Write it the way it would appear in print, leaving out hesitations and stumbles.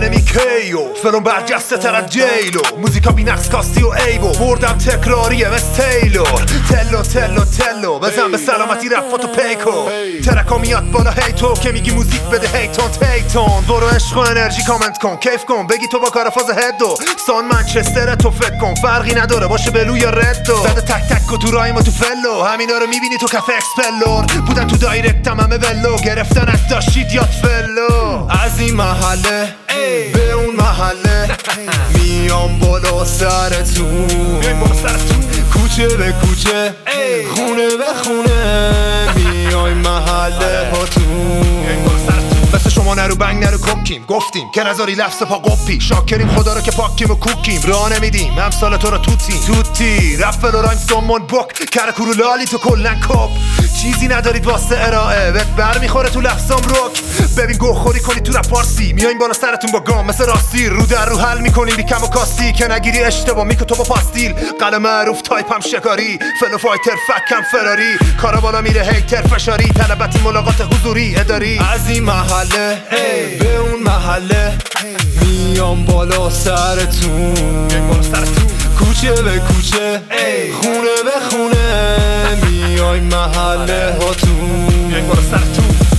انمی کیو فلون برجسته تر از جیلو موزیکا بی نقص کاستی و ایبو بردم تکراریه مثل تیلور تلو بزن به سلامتی رفاتو پیکو ترکا میاد بالا هیتو که میگی موزیک بده هیتون تیتون برو عشق و انرژی کامنت کن کیف کن بگی تو با کار فاز هدو سان منچستر تو فکر کن فرقی نداره باشه بلو یا ردو زده تک تک و تو رایم و تو فلو همینا رو میبینی تو کف اکسپلور بودن تو دایرکتم همه ولو گرفتنت داشتید یاد فلو از این محله به اون محله میام بالا سرتون کوچه به کوچه خونه به خونه میای محله هاتون مثل شما نرو بنگ نرو کپکیم گفتیم که نذاری لفظ پا قپی شاکریم خدا رو که پاکیم و کوکیم راه نمیدیم امثال تو رو توتی رفل و رایم سومون بک کرکورو لالی تو کلن کپ چیزی ندارید واسه ارائه بهت بر میخوره تو لفظام رک ببین گوخوری کنی تو رپ فارسی میایم بالا سرتون با گام مثل راستی رو در رو حل میکنیم بی کم و کاستی که نگیری اشتباه میکو تو با پاستیل قلم معروف تایپ هم شکاری فلو فایتر فکم فراری کارا بالا میره هیتر فشاری طلبتی ملاقات حضوری اداری از این محله به اون محله میام بالا سرتون کوچه به کوچه خونه به خونه میای محله هاتون